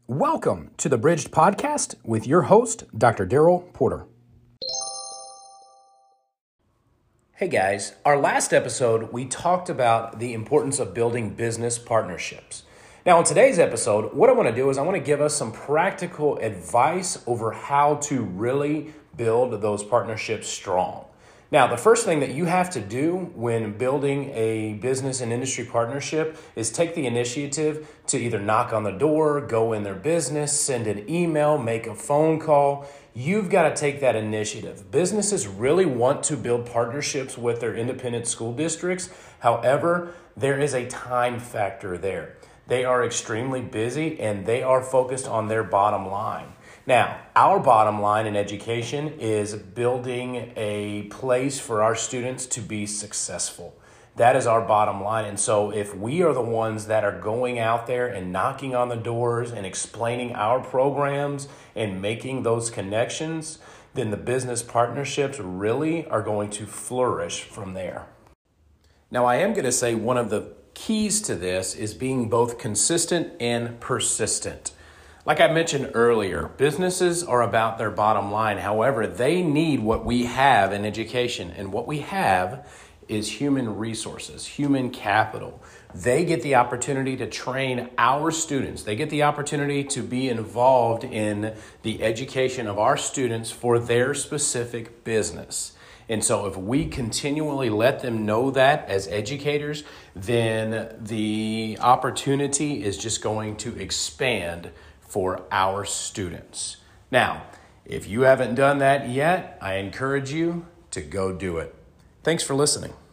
Welcome to the Bridged Podcast with your host, Dr. Daryl Porter. Hey guys, our last episode, we talked about the importance of building business partnerships. Now, in today's episode, what I want to do is I want to give us some practical advice over how to really build those partnerships strong. Now, the first thing that you have to do when building a business and industry partnership is take the initiative to either knock on the door, go in their business, send an email, make a phone call. You've got to take that initiative. Businesses really want to build partnerships with their independent school districts. However, there is a time factor there. They are extremely busy and they are focused on their bottom line. Now, our bottom line in education is building a place for our students to be successful. That is our bottom line. And so if we are the ones that are going out there and knocking on the doors and explaining our programs and making those connections, then the business partnerships really are going to flourish from there. Now, I am going to say one of the keys to this is being both consistent and persistent. Like I mentioned earlier, businesses are about their bottom line. However, they need what we have in education. And what we have is human resources, human capital. They get the opportunity to train our students. They get the opportunity to be involved in the education of our students for their specific business. And so if we continually let them know that as educators, then the opportunity is just going to expand for our students. Now, if you haven't done that yet, I encourage you to go do it. Thanks for listening.